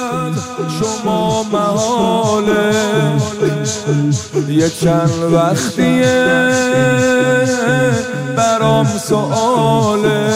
شما محاله یه چند وقتیه برام سؤاله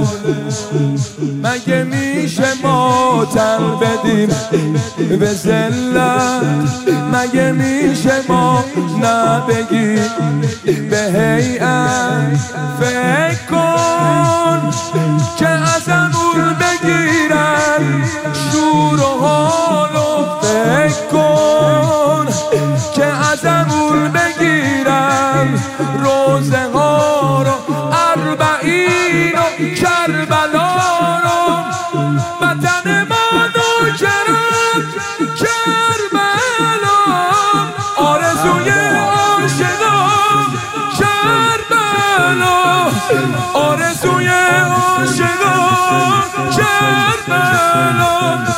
مگه میشه ما تن بدیم به ذلت مگه میشه ما نبگیم به هیئت فکر کن که ازمون بگیرن شور و حالو فکر کن که ازمون بگیرن روزه ها رو اربعین و کربلا رو وطن ما نوکرم کربلا آرزوی عاشقان کربلا آرزوی عاشقان کربلا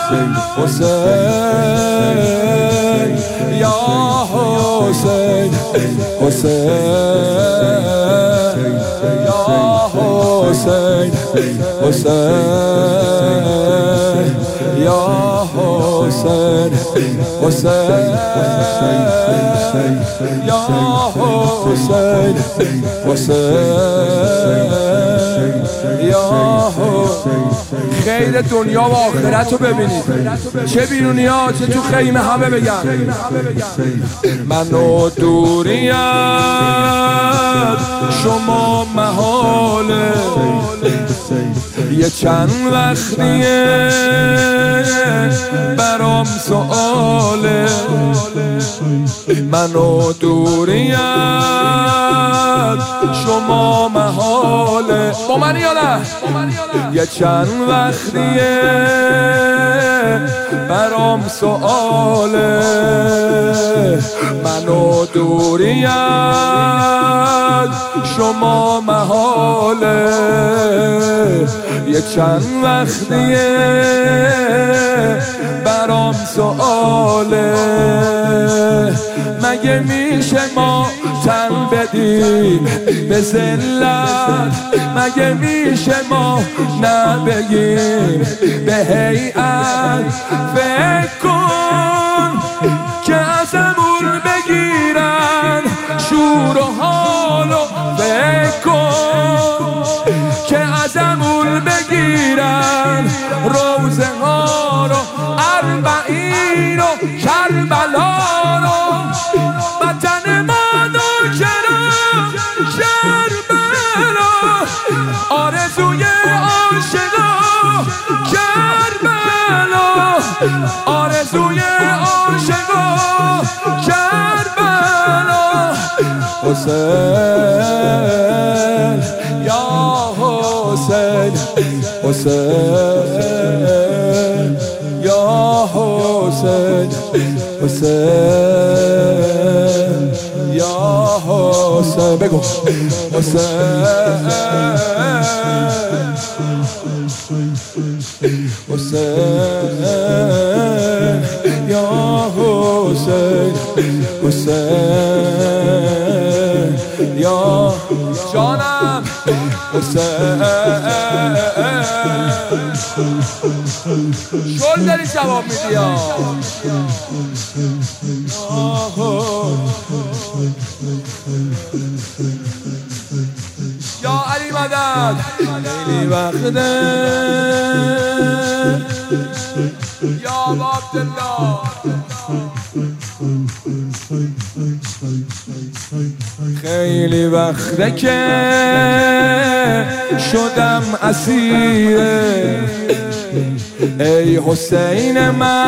حسین یا حسین حسین یا حسین حسین یا حسین حسین یا حسین حسین یا حسین خیر دنیا و آخرت رو ببینید چه بیرونی ها چه تو خیمه همه بگن من و دوریت شما محاله یه چند وقتیه برام سؤاله من و دوریت شما محاله با من یا نه یه چند وقتیه برام سؤاله من و دوریت شما محاله یه چند وقتیه برام سؤاله مگه میشه ما تن بدیم به ذلت مگه میشه ما نبگیم به هیئت فکر کن که ازمون بگیرن شور و حالو فکر کن که ازمون بگیرن روزه ها رو اربعین و کربلا رو وطن ما نوکرم کربلا آرزوی عاشقان کربلا آرزوی عاشقان کربلا حسین یا حسین حسین یا حسین حسین یا حسین بگو حسین حسین یا حسین حسین یا جانم حسین شل داری جواب میدی یا علی مدد خیلی وقته یا عبدالله خیلی وقته که شدم اسیره ای حسین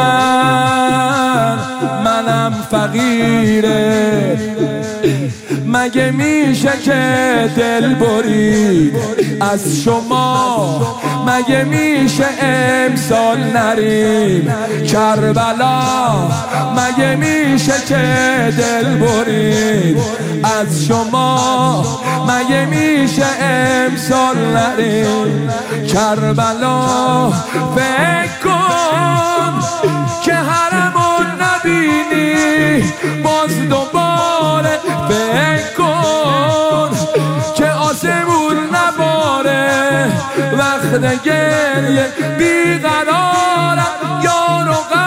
منم فقیره مگه میشه که دل برید از شما مگه میشه امسال نریم کربلا مگه میشه که دل برید از شما مگه میشه امسال نریم کربلا فکر کن که حرمون نبینی باز دوباره فکر کن که آسمون نباره وقت گریه بیقرارم یارو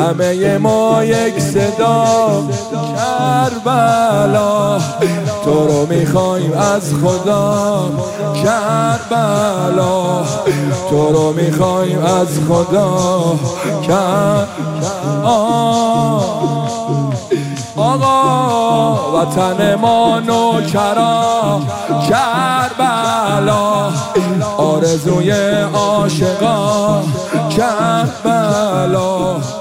همه ما یک صدا کربلا، تو رو میخوایم از خدا کربلا، تو رو میخوایم از خدا آقا وطن ما نوکرا کربلا، آرزوی عاشقا کربلا.